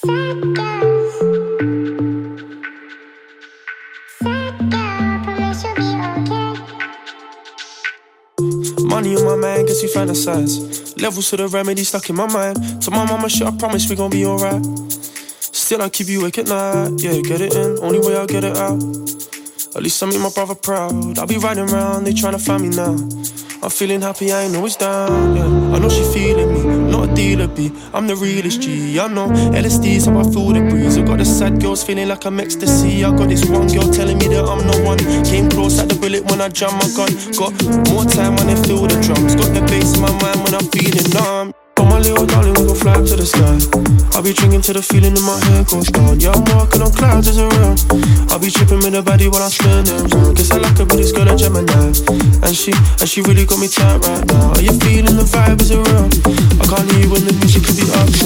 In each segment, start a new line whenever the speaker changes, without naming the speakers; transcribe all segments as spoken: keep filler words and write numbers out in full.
Money on my mind, guess we fantasize. Levels to the remedy stuck in my mind. To my mama shit, I promise we gon' be alright. Still I keep you awake at night. Yeah, get it in, only way I'll get it out. At least I make my brother proud. I'll be riding around, they tryna find me now. I'm feeling happy, I ain't always down, yeah. I know she feeling me, not a dealer B. I'm the realest G, I know L S D's how I feel the breeze. I got the sad girls feeling like I'm ecstasy. I got this one girl telling me that I'm the one. Came close at the bullet when I jam my gun. Got more time when they feel the drums. Got the bass in my mind when I'm feeling numb. Oh my little darling, we gon' fly to the sky. I'll be drinking till the feeling in my head goes down. Yeah, I'm walking on clouds as around. I'll be tripping with the body while I'm spinning. Guess I like her, but this girl a Gemini. And she, and she really got me tight right now. Are you feeling the vibe is around? I can't hear you when the music could be up, so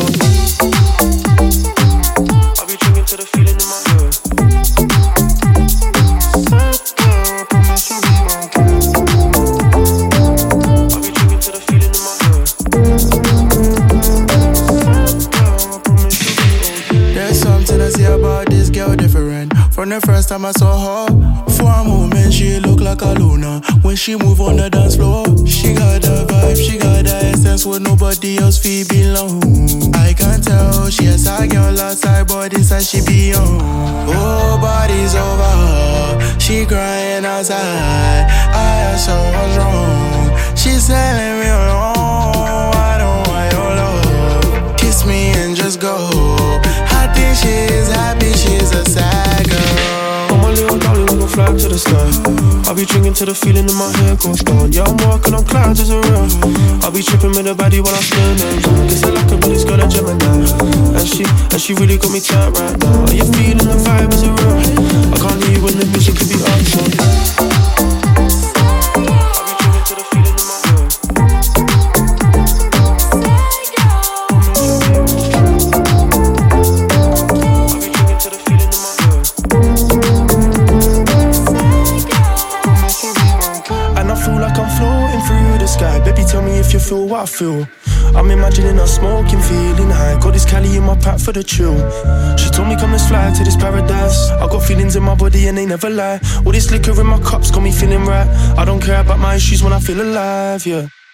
I'll be drinking till the feeling in my head. I'll be drinking till the feeling in my head.
There's something I see about this girl different. From the first time I saw her, for a moment she looked like a Luna. When she move on the dance floor, she got the vibe, she got the essence where nobody else feel belong. I can tell she has a girl outside, but inside she be on. Oh, body's over her, she crying outside. I asked her what's wrong, she's telling me wrong. I don't want your love, kiss me and just go. I think she's happy, she's a sad girl.
Oh my little darling, we gon' fly to the sky. I'll be drinking till the feeling in my head goes down. Yeah, I'm walking on clouds as around. I'll be tripping with the body while I'm spinning. Guess I like her, but this girl a Gemini. And she, and she really got me tight right now. Are you feeling the vibe is around? I can't hear you when the music could be up, so I'll be drinking till the feeling in my head. I'll be drinking till the feeling in my head. And I feel like I'm floating through the sky. Baby, tell me if you feel what I feel. I'm imagining us smoking, feeling high. Got this Cali in my pack for the chill. She told me come let's fly to this paradise. I got feelings in my body and they never lie. All this liquor in my cups got me feeling right. I don't care about my issues when I feel alive, yeah.